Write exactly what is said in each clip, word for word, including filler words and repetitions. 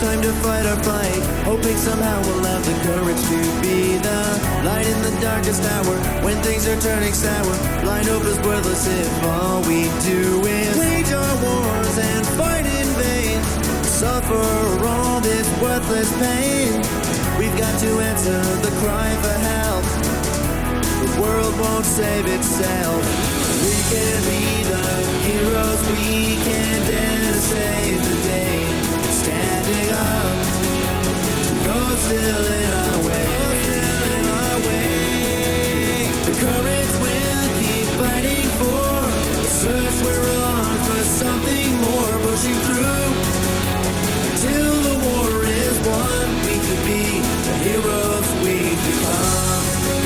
time to fight our fight, hoping somehow we'll have the courage to be the light in the darkest hour, when things are turning sour. Blind hope is worthless if all we do is wage our wars and fight in vain, suffer all this worthless pain. We've got to answer the cry for help. The world won't save itself. We can be the heroes, we can dare to save the day. Standing up, go still in our way, still in our way. The courage we'll keep fighting for, the search we're on for something more, pushing through till the war is won. We could be the heroes we've become.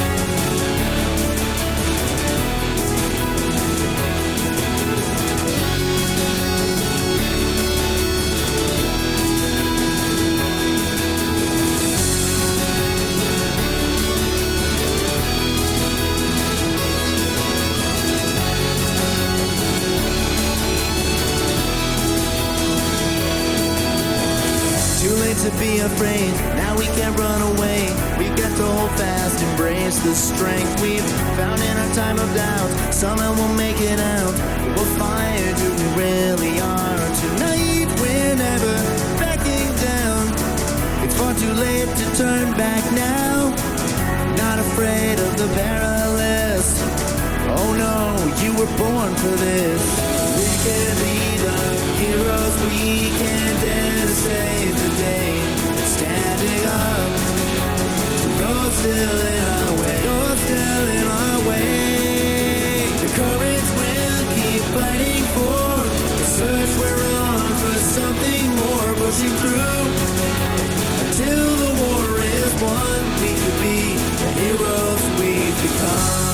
To be afraid, now we can't run away. We've got to hold fast, embrace the strength we've found in our time of doubt. Somehow we'll make it out, we'll find who we really are. Tonight we're never backing down. It's far too late to turn back now. Not afraid of the perilous. Oh no, you were born for this. We can be the heroes, we can dare to save the day. Standing up, go still in our way, go still in our way. The courage we'll keep fighting for, the search we're on for something more, pushing through until the war is won. We could be the heroes we've become.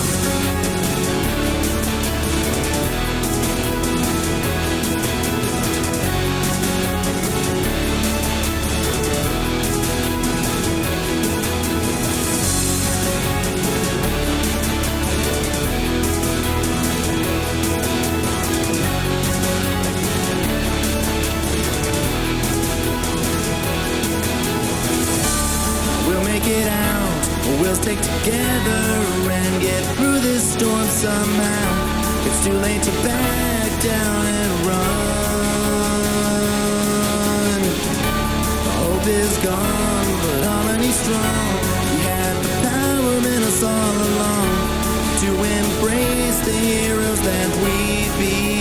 Get out, we'll stick together and get through this storm somehow. It's too late to back down and run. Hope is gone, but harmony's strong. We had the power in us all along to embrace the heroes that we be.